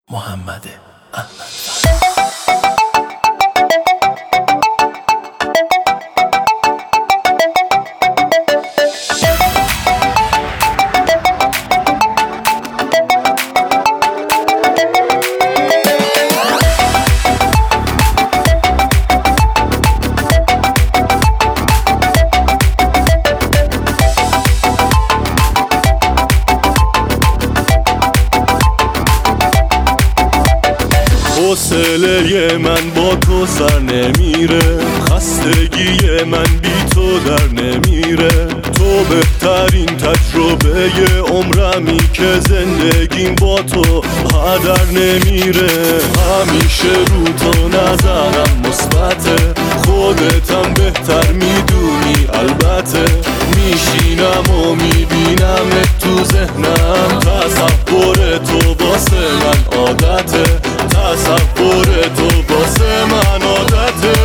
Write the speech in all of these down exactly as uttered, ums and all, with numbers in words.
محمد احمد. حوصله من با تو سر نمیره، خستگی من بی تو در نمیره. تو بهترین تجربه عمرمی که زندگیم با تو هدر نمیره. همیشه رو تو نظرم مثبته، خودتم بهتر میدونی البته. میشینم و میبینم تو ذهنم، تصور تو واسه من عادته، تصور تو واسه من عادته.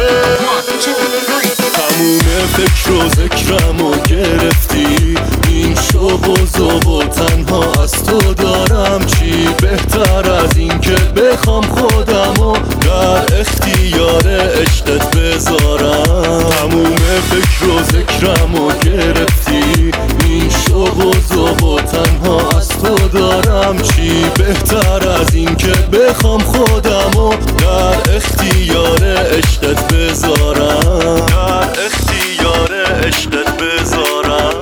تموم فکر و ذکرمو گرفتی، این شوق و ذوق و تنها از تو دارم. چی بهتر از این که بخوام خودمو در اختیار عشقت بذارم. تموم فکر و ذکرمو گرفتی، این شوق و ذوق و تنها از تو دارم. چی بهتر از این که بخوام خودمو در اختیار عشقت بذارم، در اختیار عشقت بذارم.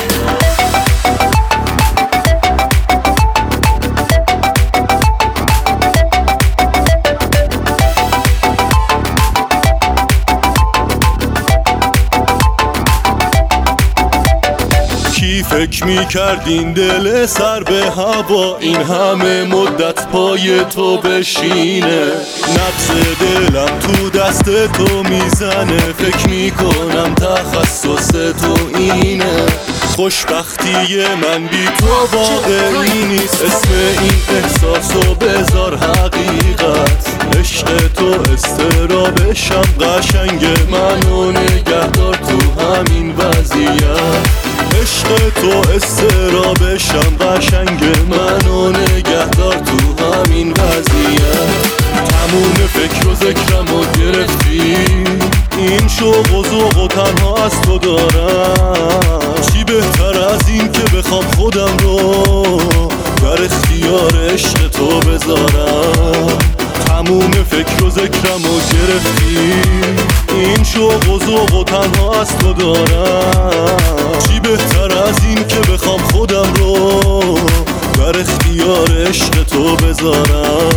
کی فکر میکردین دل سر به هوا این همه مدت پای تو بشینه؟ نبض دلم تو دست تو میزنه، فکر میکنم تخصص تو اینه. خوشبختی من بی تو واقعی نیست، اسم این احساسو بذار حقیقت. عشق تو استرابشم قشنگ منو نگهدار تو همین وضعیت. عشق تو استرابشم قشنگ منو نگهدار تو همین وضعیت. تموم فکر و ذکرمو گرفتی، این شوق و ذوق و تنها از تو دارم. چی بهتر از این که بخوام خودم رو در اختیار عشق تو بذارم. تموم فکر و ذکرمو گرفتی، این شوق و ذوق و تنها از تو دارم. چی بهتر از این که بخوام خودم رو در اختیار عشق تو بذارم.